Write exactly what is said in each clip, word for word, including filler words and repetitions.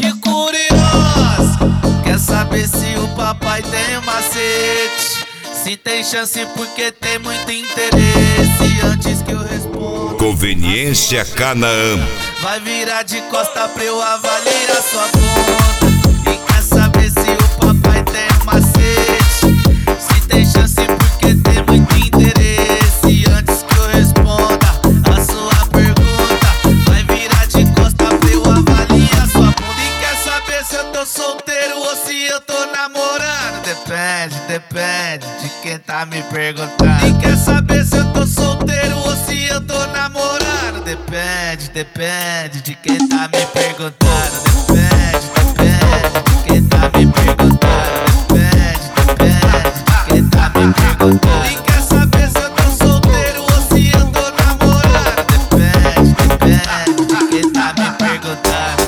E curioso, quer saber se o papai tem macete? Se tem chance porque tem muito interesse. Antes que eu responda, Conveniência Canaã. vai virar de costa pra eu avaliar sua conta. E quer saber se o papai tem macete? Se tem chance porque tem muito interesse. Antes que eu responda a sua pergunta, vai virar de costa pra eu avaliar sua bunda. E quer saber se eu tô solteiro ou se eu tô namorando? Depende, depende de quem tá me perguntando. E quer saber se eu tô solteiro ou se eu tô namorando? Depende, depende de quem tá me perguntando. Depende, depende de quem tá me perguntando. Depende, depende de quem tá me perguntando. E quer saber se eu tô solteiro ou se eu tô namorando? Depende, depende de quem tá me perguntando.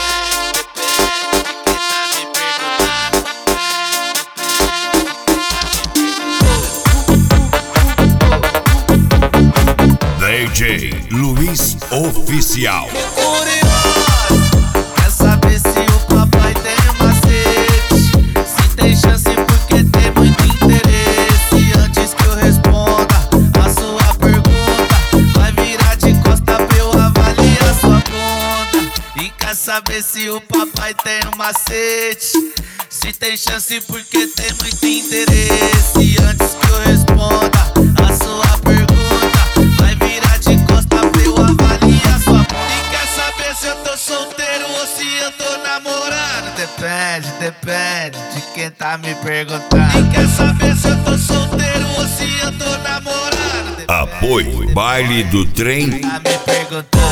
D J Luiz Oficial. Curioso, quer saber se o papai tem macete? Se tem chance porque tem muito interesse. Antes que eu responda a sua pergunta, vai virar de costa pra eu avaliar sua bunda. E quer saber se o papai tem um macete? Se tem chance porque tem muito interesse. Antes que eu responda a sua pergunta, vai virar de costa pra eu avaliar sua bunda. E quer saber se eu tô solteiro ou se eu tô namorando? Depende, depende de quem tá me perguntando. E quer saber se eu tô solteiro ou se eu tô namorando? Depende, Apoio Baile do Trem. tá me perguntando.